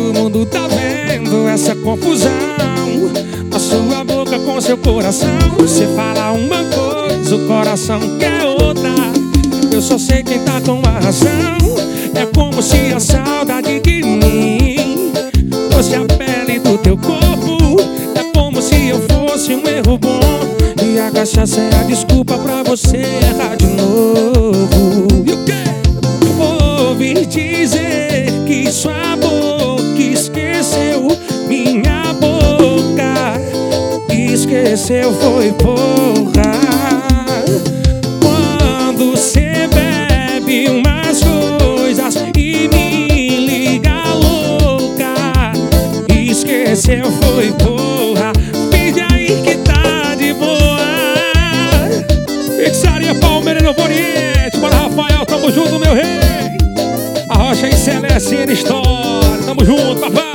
mundo tá vendo essa confusão na sua boca com seu coração. Você fala uma coisa, o coração quer outra. Eu só sei quem tá com a razão. É como se a saudade de mim fosse a pele do teu corpo. É como se eu fosse um erro bom e a cachaça é a desculpa pra você errar de novo. E o quê? Ouvi dizer que sua boca esqueceu minha boca. Esqueceu foi porra. Quando cê bebe umas coisas e me liga louca. Esqueceu foi porra. Finge aí que tá de boa. Pizzaria Palmeira no Oriente. Bora, Rafael, tamo junto, meu rei. A Rocha e Celeste em história. Tamo junto, papai.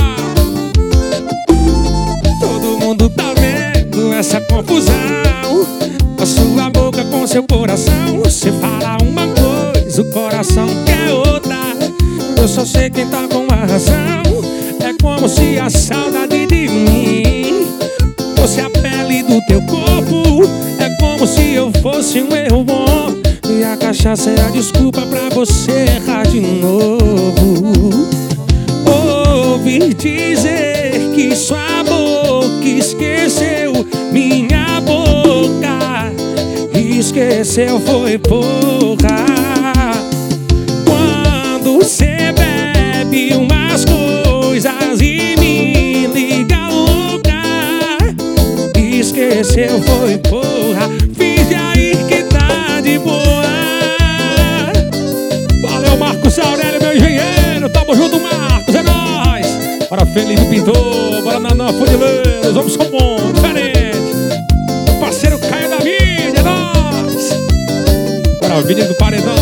Todo mundo tá vendo essa confusão a sua boca com seu coração. Você fala uma coisa, o coração quer outra. Eu só sei quem tá com a razão. É como se a saudade de mim fosse a pele do teu corpo. É como se eu fosse um erro bom e a cachaça é a desculpa pra você errar de novo. Ouvi dizer que sua boca esqueceu minha boca. Esqueceu foi porra. Quando cê bebe umas coisas e me liga louca. Esqueceu foi porra. Finge aí que tá de boa. Valeu, Marcos Aurélio, meu engenheiro. Tamo junto, Marcos, é nóis. Bora, Felipe Pintor, bora, Nanã Funileiros. Vamos com bom, diferente. Meu parceiro Caio da Vida, é nóis. Bora, Vídeo do Paredão.